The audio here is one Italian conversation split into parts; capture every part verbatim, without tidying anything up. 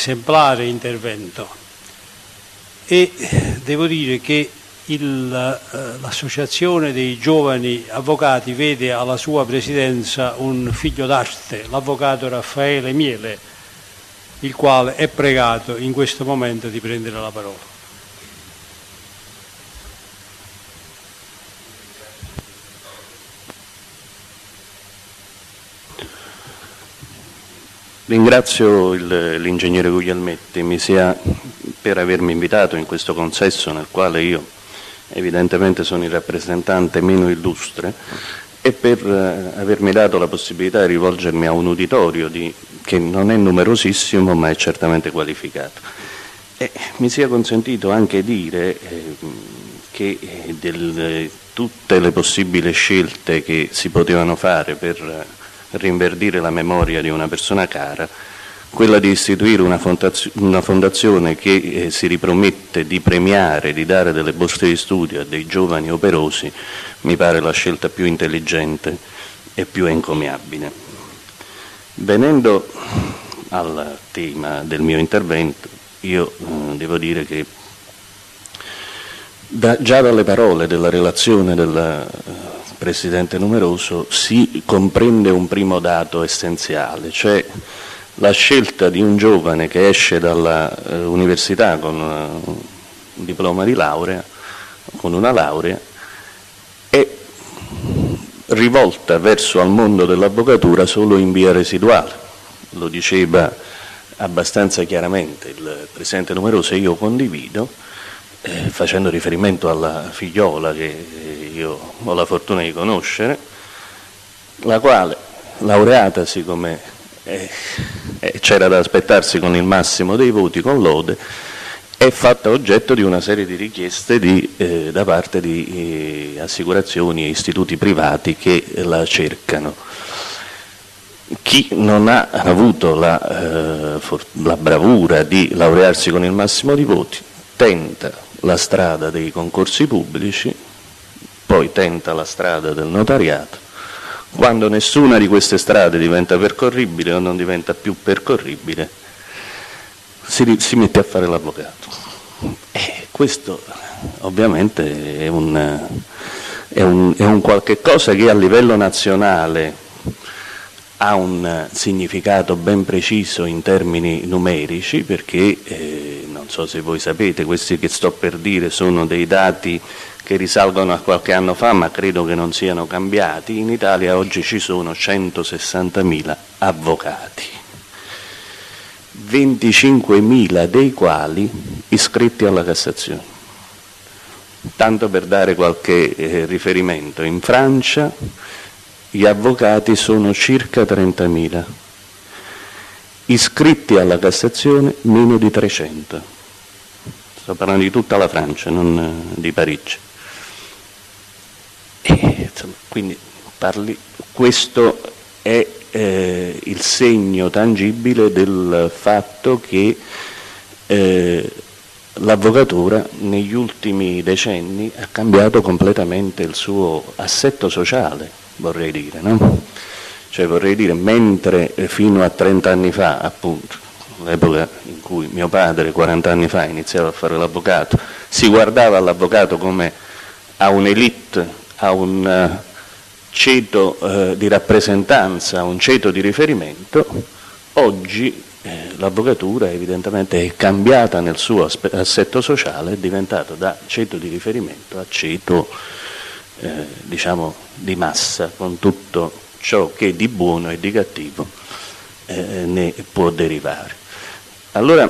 esemplare intervento e devo dire che l'associazione dei giovani avvocati vede alla sua presidenza un figlio d'arte, l'avvocato Raffaele Miele, il quale è pregato in questo momento di prendere la parola. Ringrazio l'ingegnere Guglielmetti mi sia per avermi invitato in questo consesso nel quale io evidentemente sono il rappresentante meno illustre e per eh, avermi dato la possibilità di rivolgermi a un uditorio di, che non è numerosissimo ma è certamente qualificato. E mi sia consentito anche dire eh, che eh, del, tutte le possibili scelte che si potevano fare per eh, rinverdire la memoria di una persona cara, quella di istituire una, fondazio, una fondazione che eh, si ripromette di premiare, di dare delle borse di studio a dei giovani operosi, mi pare la scelta più intelligente e più encomiabile. Venendo al tema del mio intervento, io eh, devo dire che da, già dalle parole della relazione della Presidente Numeroso si comprende un primo dato essenziale, cioè la scelta di un giovane che esce dall'università eh, con uh, un diploma di laurea, con una laurea, è rivolta verso al mondo dell'avvocatura solo in via residuale. Lo diceva abbastanza chiaramente il Presidente Numeroso e io condivido, eh, facendo riferimento alla figliola che io ho la fortuna di conoscere, la quale, laureatasi come eh, eh, c'era da aspettarsi con il massimo dei voti, con lode, è fatta oggetto di una serie di richieste di, eh, da parte di eh, assicurazioni e istituti privati che la cercano. Chi non ha avuto la, eh, for- la bravura di laurearsi con il massimo di voti tenta la strada dei concorsi pubblici, poi tenta la strada del notariato. Quando nessuna di queste strade diventa percorribile o non diventa più percorribile, si, si mette a fare l'avvocato. E questo ovviamente è un, è, un, è un qualche cosa che a livello nazionale ha un significato ben preciso in termini numerici, perché eh, non so se voi sapete, questi che sto per dire sono dei dati che risalgono a qualche anno fa, ma credo che non siano cambiati. In Italia oggi ci sono centosessantamila avvocati, venticinquemila dei quali iscritti alla Cassazione. Tanto per dare qualche eh, riferimento, in Francia gli avvocati sono circa trentamila, iscritti alla Cassazione meno di trecento. Sto parlando di tutta la Francia, non di Parigi. E, insomma, quindi parli, questo è eh, il segno tangibile del fatto che eh, l'avvocatura negli ultimi decenni ha cambiato completamente il suo assetto sociale, vorrei dire, no? Cioè vorrei dire, mentre fino a trenta anni fa, appunto, l'epoca in cui mio padre, quaranta anni fa, iniziava a fare l'avvocato, si guardava all'avvocato come a un'elite, a un ceto eh, di rappresentanza, a un ceto di riferimento, oggi eh, l'avvocatura evidentemente è cambiata nel suo assetto sociale, è diventato da ceto di riferimento a ceto eh, diciamo di massa, con tutto ciò che di buono e di cattivo eh, ne può derivare. Allora,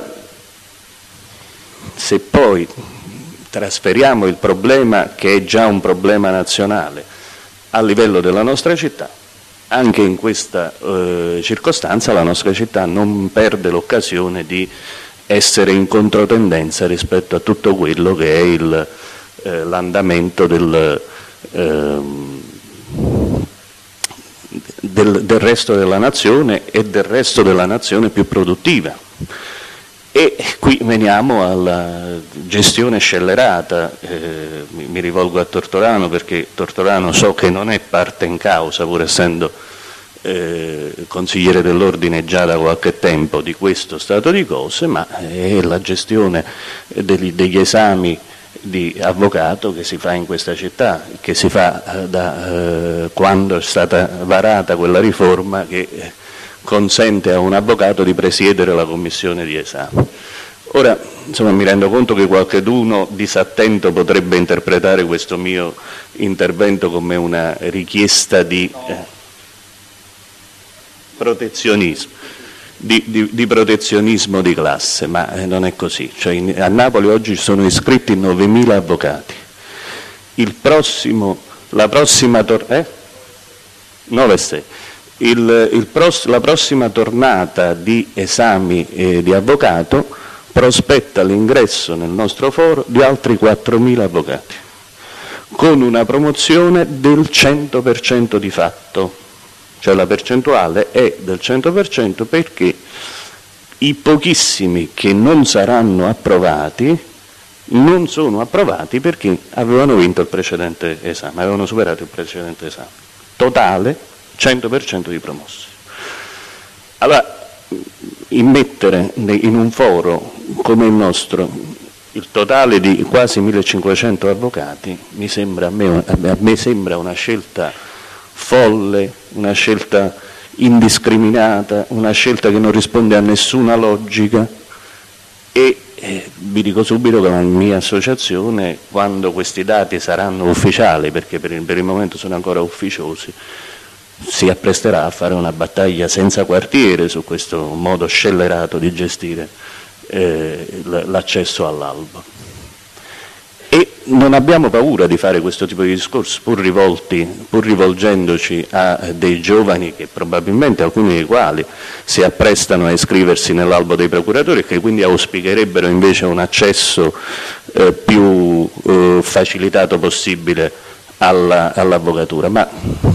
se poi trasferiamo il problema, che è già un problema nazionale, a livello della nostra città, anche in questa eh, circostanza la nostra città non perde l'occasione di essere in controtendenza rispetto a tutto quello che è il, eh, l'andamento del, eh, del, del resto della nazione e del resto della nazione più produttiva. E qui veniamo alla gestione scellerata, eh, mi, mi rivolgo a Tortorano perché Tortorano so che non è parte in causa, pur essendo eh, consigliere dell'ordine già da qualche tempo di questo stato di cose, ma è la gestione degli, degli esami di avvocato che si fa in questa città, che si fa eh, da eh, quando è stata varata quella riforma che eh, consente a un avvocato di presiedere la commissione di esame. Ora, insomma, mi rendo conto che qualcheduno disattento potrebbe interpretare questo mio intervento come una richiesta di eh, protezionismo. Di, di, di protezionismo di classe, ma eh, non è così. Cioè, in, a Napoli oggi sono iscritti novemila avvocati. Il prossimo, la prossima tor- eh? nove sei. Il, il pros- la prossima tornata di esami eh, di avvocato prospetta l'ingresso nel nostro foro di altri quattromila avvocati, con una promozione del cento per cento di fatto. Cioè la percentuale è del cento per cento perché i pochissimi che non saranno approvati non sono approvati perché avevano vinto il precedente esame, avevano superato il precedente esame. Totale cento per cento di promossi. Allora, immettere in un foro come il nostro il totale di quasi millecinquecento avvocati mi sembra, a me, a me sembra una scelta folle, una scelta indiscriminata, una scelta che non risponde a nessuna logica e eh, vi dico subito che la mia associazione, quando questi dati saranno ufficiali, perché per il, per il momento sono ancora ufficiosi, si appresterà a fare una battaglia senza quartiere su questo modo scellerato di gestire eh, l'accesso all'albo. E non abbiamo paura di fare questo tipo di discorsi, pur, rivolti, pur rivolgendoci a dei giovani che probabilmente, alcuni dei quali si apprestano a iscriversi nell'albo dei procuratori e che quindi auspicherebbero invece un accesso eh, più eh, facilitato possibile alla, all'avvocatura. Ma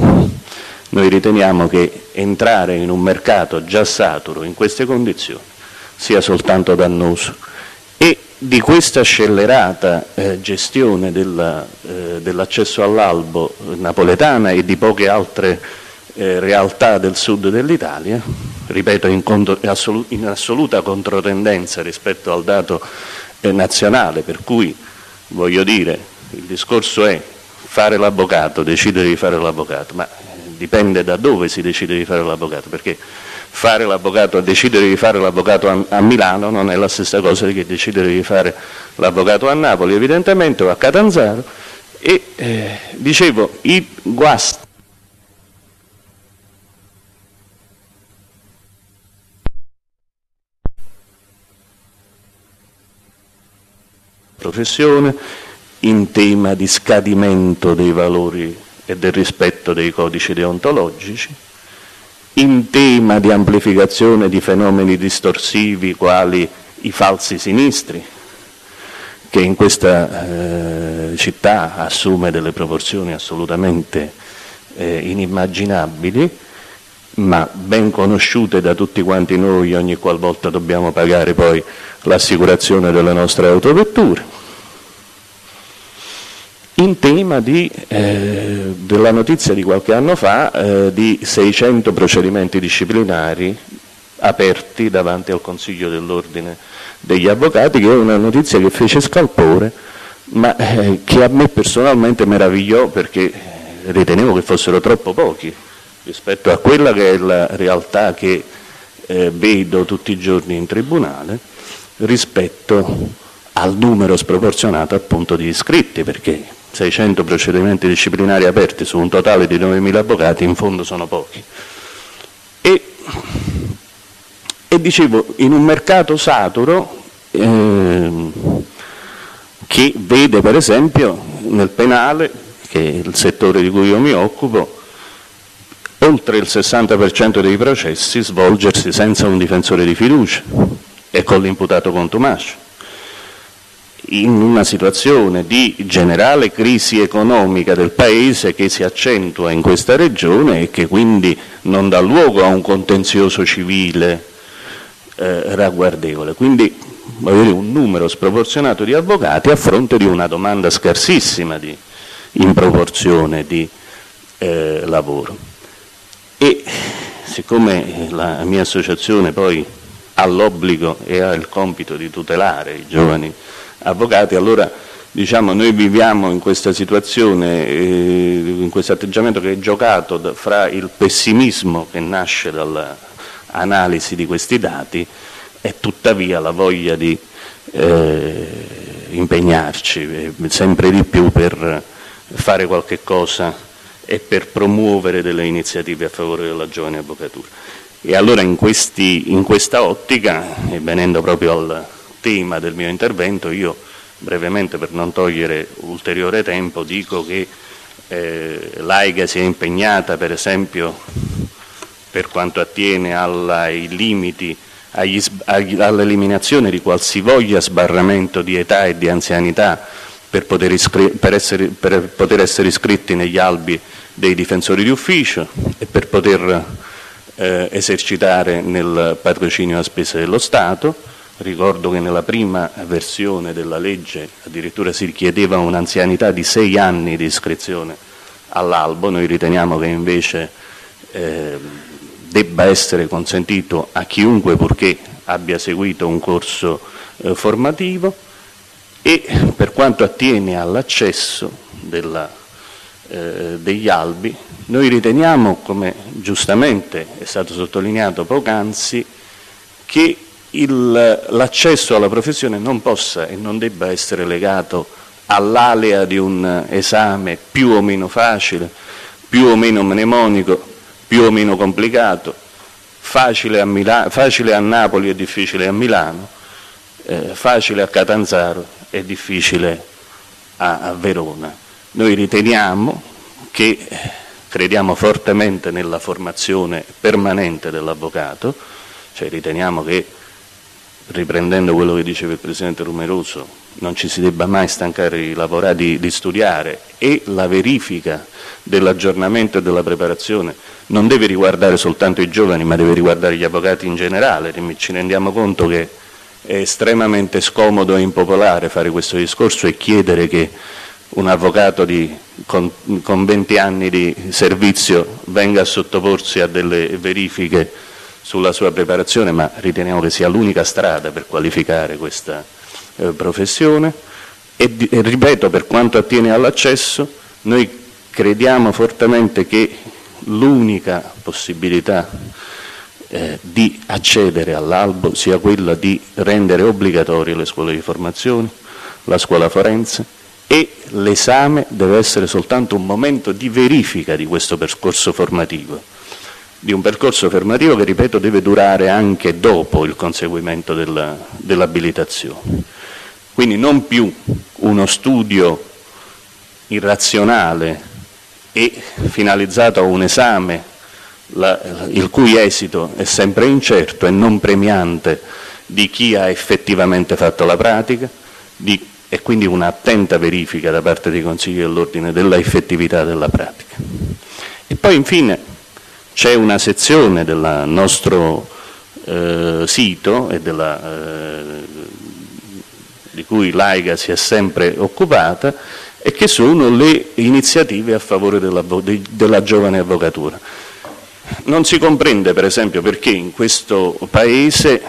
noi riteniamo che entrare in un mercato già saturo in queste condizioni sia soltanto dannoso. E di questa scellerata eh, gestione della, eh, dell'accesso all'albo napoletana e di poche altre eh, realtà del sud dell'Italia, ripeto in, contro, in assoluta controtendenza rispetto al dato eh, nazionale, per cui voglio dire, il discorso è fare l'avvocato, decidere di fare l'avvocato, ma dipende da dove si decide di fare l'avvocato, perché fare l'avvocato, decidere di fare l'avvocato a, a Milano non è la stessa cosa che decidere di fare l'avvocato a Napoli, evidentemente, o a Catanzaro. E eh, dicevo, i guasti professione in tema di scadimento dei valori e del rispetto dei codici deontologici, in tema di amplificazione di fenomeni distorsivi quali i falsi sinistri, che in questa eh, città assume delle proporzioni assolutamente eh, inimmaginabili, ma ben conosciute da tutti quanti noi ogni qualvolta dobbiamo pagare poi l'assicurazione delle nostre autovetture. In tema di, eh, della notizia di qualche anno fa eh, di seicento procedimenti disciplinari aperti davanti al Consiglio dell'Ordine degli Avvocati, che è una notizia che fece scalpore, ma eh, che a me personalmente meravigliò perché ritenevo che fossero troppo pochi rispetto a quella che è la realtà che eh, vedo tutti i giorni in tribunale, rispetto al numero sproporzionato appunto di iscritti, perché seicento procedimenti disciplinari aperti su un totale di novemila avvocati in fondo sono pochi. E, e dicevo, in un mercato saturo eh, che vede per esempio nel penale, che è il settore di cui io mi occupo, oltre il sessanta per cento dei processi svolgersi senza un difensore di fiducia e con l'imputato contumace, in una situazione di generale crisi economica del Paese che si accentua in questa regione e che quindi non dà luogo a un contenzioso civile eh, ragguardevole. Quindi voglio dire, un numero sproporzionato di avvocati a fronte di una domanda scarsissima di, in proporzione di eh, lavoro. e siccome la mia associazione poi ha l'obbligo e ha il compito di tutelare i giovani avvocati, allora diciamo noi viviamo in questa situazione, eh, in questo atteggiamento che è giocato da, fra il pessimismo che nasce dall'analisi di questi dati e tuttavia la voglia di eh, impegnarci eh, sempre di più per fare qualche cosa e per promuovere delle iniziative a favore della giovane avvocatura. E allora in, questi, in questa ottica, e venendo proprio al tema del mio intervento, io brevemente, per non togliere ulteriore tempo, dico che eh, l'AIGA si è impegnata per esempio per quanto attiene ai limiti, agli, agli, all'eliminazione di qualsivoglia sbarramento di età e di anzianità per poter, iscri- per, essere, per poter essere iscritti negli albi dei difensori di ufficio e per poter eh, esercitare nel patrocinio a spese dello Stato. Ricordo che nella prima versione della legge addirittura si richiedeva un'anzianità di sei anni di iscrizione all'albo, noi riteniamo che invece eh, debba essere consentito a chiunque purché abbia seguito un corso eh, formativo. E per quanto attiene all'accesso della, eh, degli albi, noi riteniamo, come giustamente è stato sottolineato poc'anzi, che l'accesso alla professione non possa e non debba essere legato all'alea di un esame più o meno facile, più o meno mnemonico, più o meno complicato, facile a, Mila- facile a Napoli e difficile a Milano, eh, facile a Catanzaro è difficile a, a Verona. Noi riteniamo che crediamo fortemente nella formazione permanente dell'avvocato, cioè riteniamo che, riprendendo quello che diceva il Presidente Rumeroso, non ci si debba mai stancare di lavorare, di, di studiare, e la verifica dell'aggiornamento e della preparazione non deve riguardare soltanto i giovani, ma deve riguardare gli avvocati in generale. Ci rendiamo conto che è estremamente scomodo e impopolare fare questo discorso e chiedere che un avvocato di, con, con venti anni di servizio venga a sottoporsi a delle verifiche sulla sua preparazione, ma riteniamo che sia l'unica strada per qualificare questa eh, professione. E, e ripeto, per quanto attiene all'accesso, noi crediamo fortemente che l'unica possibilità Eh, di accedere all'albo sia quella di rendere obbligatorie le scuole di formazione, la scuola forense, e l'esame deve essere soltanto un momento di verifica di questo percorso formativo, di un percorso formativo che, ripeto, deve durare anche dopo il conseguimento della, dell'abilitazione. Quindi non più uno studio irrazionale e finalizzato a un esame La, il cui esito è sempre incerto e non premiante di chi ha effettivamente fatto la pratica, di, e quindi un'attenta verifica da parte dei consigli dell'ordine della effettività della pratica. E poi infine c'è una sezione del nostro eh, sito e della, eh, di cui l'AIGA si è sempre occupata, e che sono le iniziative a favore della, della giovane avvocatura. Non si comprende, per esempio, perché in questo Paese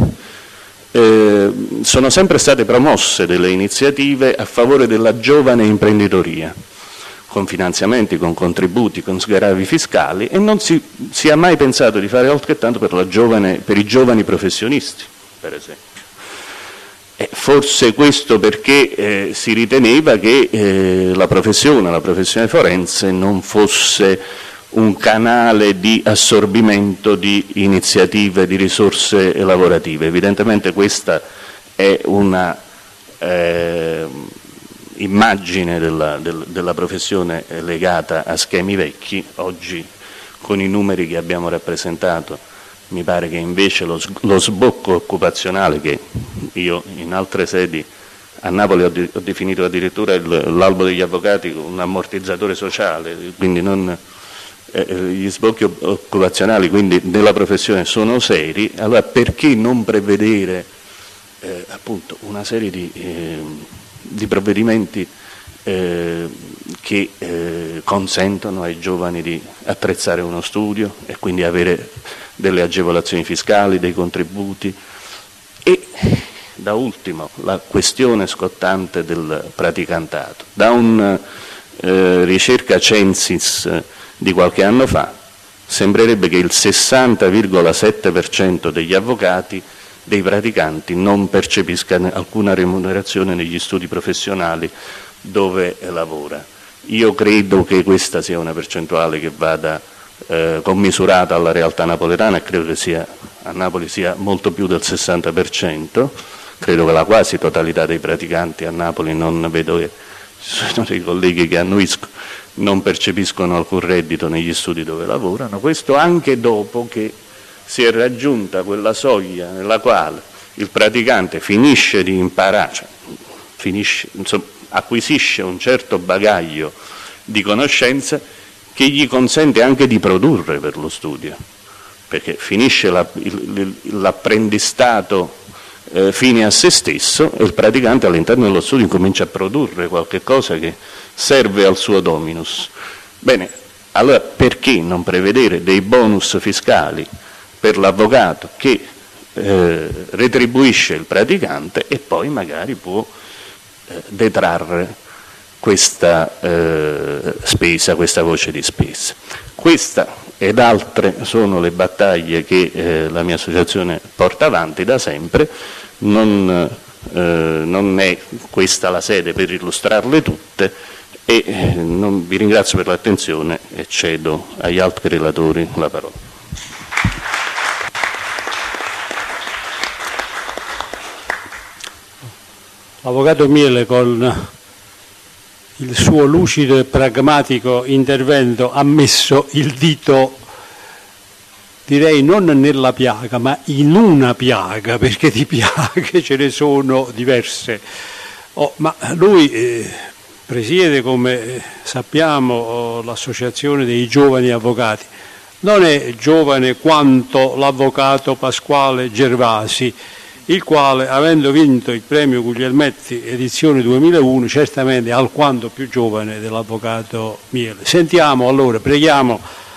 eh, sono sempre state promosse delle iniziative a favore della giovane imprenditoria, con finanziamenti, con contributi, con sgravi fiscali, e non si sia mai pensato di fare altrettanto per, la giovane, per i giovani professionisti, per esempio. E forse questo perché eh, si riteneva che eh, la professione, la professione forense non fosse un canale di assorbimento di iniziative, di risorse lavorative. Evidentemente questa è una eh, immagine della, del, della professione legata a schemi vecchi. Oggi, con i numeri che abbiamo rappresentato, mi pare che invece lo, lo sbocco occupazionale, che io in altre sedi a Napoli ho, di, ho definito addirittura l'albo degli avvocati un ammortizzatore sociale, quindi non... Eh, gli sbocchi occupazionali quindi della professione sono seri, allora perché non prevedere eh, appunto una serie di, eh, di provvedimenti eh, che eh, consentono ai giovani di attrezzare uno studio e quindi avere delle agevolazioni fiscali, dei contributi. E da ultimo la questione scottante del praticantato. Da una eh, ricerca Censis di qualche anno fa sembrerebbe che il sessanta virgola sette per cento degli avvocati, dei praticanti, non percepisca alcuna remunerazione negli studi professionali dove lavora. Io credo che questa sia una percentuale che vada eh, commisurata alla realtà napoletana e credo che sia, a Napoli sia molto più del sessanta per cento. Credo che la quasi totalità dei praticanti a Napoli, non vedo che ci sono dei colleghi che annuiscono, non percepiscono alcun reddito negli studi dove lavorano, questo anche dopo che si è raggiunta quella soglia nella quale il praticante finisce di imparare, cioè, finisce, insomma, acquisisce un certo bagaglio di conoscenze che gli consente anche di produrre per lo studio, perché finisce l'apprendistato eh, fine a se stesso e il praticante all'interno dello studio comincia a produrre qualche cosa che serve al suo dominus. Bene, allora perché non prevedere dei bonus fiscali per l'avvocato che eh, retribuisce il praticante e poi magari può eh, detrarre questa eh, spesa, questa voce di spesa. Questa ed altre sono le battaglie che eh, la mia associazione porta avanti da sempre. Non, eh, non è questa la sede per illustrarle tutte e eh, non, vi ringrazio per l'attenzione e cedo agli altri relatori la parola. L'avvocato Miele, con il suo lucido e pragmatico intervento, ha messo il dito, direi non nella piaga, ma in una piaga, perché di piaghe ce ne sono diverse. Oh, ma lui eh, presiede, come sappiamo, oh, l'associazione dei giovani avvocati. Non è giovane quanto l'avvocato Pasquale Gervasi, il quale, avendo vinto il premio Guglielmetti edizione duemilauno, certamente è alquanto più giovane dell'avvocato Miele. Sentiamo allora, preghiamo